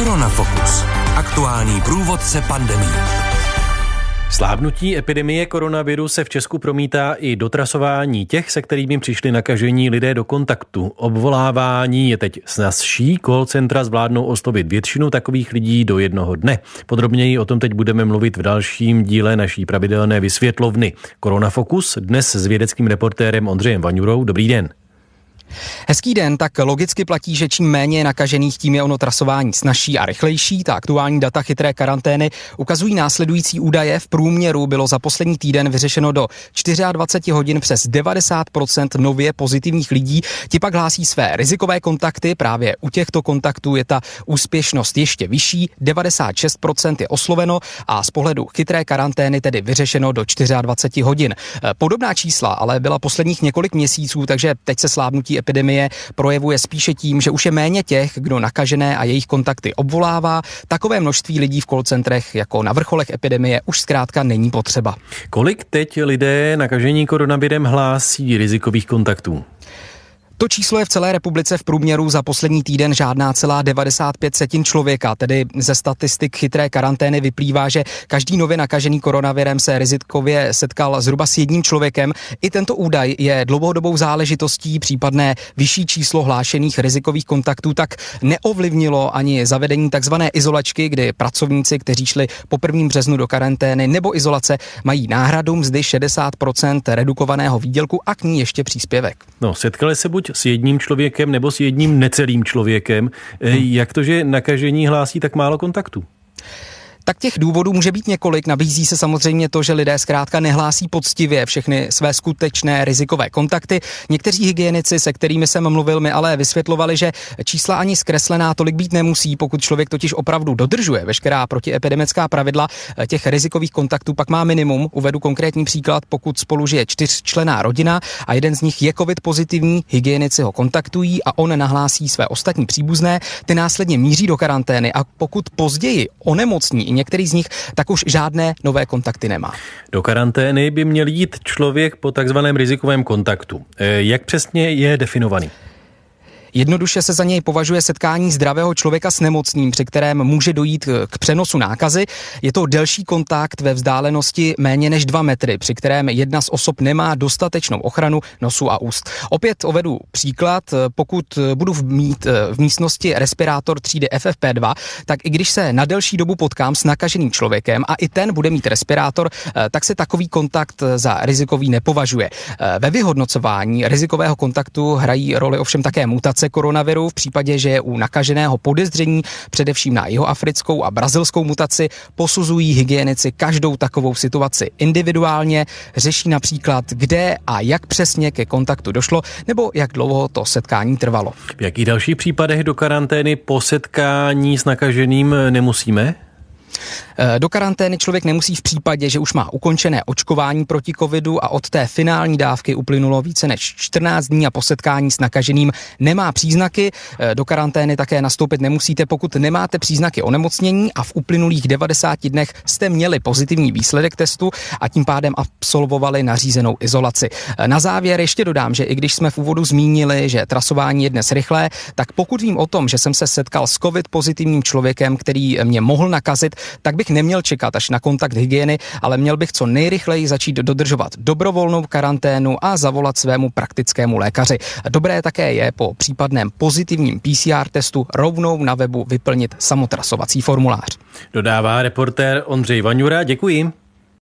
Koronafokus. Aktuální průvodce pandemie. Slábnutí epidemie koronaviru se v Česku promítá i do trasování těch, se kterými přišli nakažení lidé do kontaktu. Obvolávání je teď snazší, call centra zvládnou oslovit většinu takových lidí do jednoho dne. Podrobněji o tom teď budeme mluvit v dalším díle naší pravidelné vysvětlovny. Koronafokus dnes s vědeckým reportérem Ondřejem Vaňurou. Dobrý den. Hezký den, tak logicky platí, že čím méně je nakažených, tím je ono trasování snazší a rychlejší. Ta aktuální data chytré karantény ukazují následující údaje. V průměru bylo za poslední týden vyřešeno do 24 hodin přes 90% nově pozitivních lidí. Ti pak hlásí své rizikové kontakty. Právě u těchto kontaktů je ta úspěšnost ještě vyšší. 96% je osloveno a z pohledu chytré karantény tedy vyřešeno do 24 hodin. Podobná čísla ale byla posledních několik měsíců, takže teď se slábnutí epidemie projevuje spíše tím, že už je méně těch, kdo nakažené a jejich kontakty obvolává. Takové množství lidí v call centrech jako na vrcholech epidemie už zkrátka není potřeba. Kolik teď lidé nakažení koronavirem hlásí rizikových kontaktů? To číslo je v celé republice v průměru za poslední týden žádná celá 95 člověka, tedy ze statistik chytré karantény vyplývá, že každý nově nakažený koronavirem se rizikově setkal zhruba s jedním člověkem. I tento údaj je dlouhodobou záležitostí, případné vyšší číslo hlášených rizikových kontaktů tak neovlivnilo ani zavedení takzvané izolačky, kdy pracovníci, kteří šli po 1. březnu do karantény nebo izolace, mají náhradu mzdy 60% redukovaného výdělku a k ní ještě příspěvek. No, setkali se buď s jedním člověkem nebo s jedním necelým člověkem. Jak to, že nakažení hlásí tak málo kontaktů? Tak těch důvodů může být několik. Nabízí se samozřejmě to, že lidé zkrátka nehlásí poctivě všechny své skutečné rizikové kontakty. Někteří hygienici, se kterými jsem mluvil, mi ale vysvětlovali, že čísla ani zkreslená tolik být nemusí, pokud člověk totiž opravdu dodržuje veškerá protiepidemická pravidla. Těch rizikových kontaktů pak má minimum. Uvedu konkrétní příklad, pokud spolu žije 4členná rodina a jeden z nich je covid pozitivní, hygienici ho kontaktují a on nahlásí své ostatní příbuzné, ty následně míří do karantény a pokud později onemocní některý z nich, tak už žádné nové kontakty nemá. Do karantény by měl jít člověk po takzvaném rizikovém kontaktu. Jak přesně je definovaný? Jednoduše se za něj považuje setkání zdravého člověka s nemocným, při kterém může dojít k přenosu nákazy. Je to delší kontakt ve vzdálenosti méně než 2 metry, při kterém jedna z osob nemá dostatečnou ochranu nosu a úst. Opět uvedu příklad. Pokud budu mít v místnosti respirátor třídy FFP2, tak i když se na delší dobu potkám s nakaženým člověkem a i ten bude mít respirátor, tak se takový kontakt za rizikový nepovažuje. Ve vyhodnocování rizikového kontaktu hrají roli ovšem také mutace koronaviru. V případě, že je u nakaženého podezření především na jihoafrickou a brazilskou mutaci, posuzují hygienici každou takovou situaci individuálně, řeší například, kde a jak přesně ke kontaktu došlo, nebo jak dlouho to setkání trvalo. V jakých dalších případech do karantény po setkání s nakaženým nemusíme? Do karantény člověk nemusí v případě, že už má ukončené očkování proti covidu a od té finální dávky uplynulo více než 14 dní a po setkání s nakaženým nemá příznaky. Do karantény také nastoupit nemusíte, pokud nemáte příznaky onemocnění a v uplynulých 90 dnech jste měli pozitivní výsledek testu a tím pádem absolvovali nařízenou izolaci. Na závěr ještě dodám, že i když jsme v úvodu zmínili, že trasování je dnes rychlé, tak pokud vím o tom, že jsem se setkal s covid pozitivním člověkem, který mě mohl nakazit, tak bych neměl čekat až na kontakt hygieny, ale měl bych co nejrychleji začít dodržovat dobrovolnou karanténu a zavolat svému praktickému lékaři. Dobré také je po případném pozitivním PCR testu rovnou na webu vyplnit samotrasovací formulář. Dodává reportér Ondřej Vaňura. Děkuji.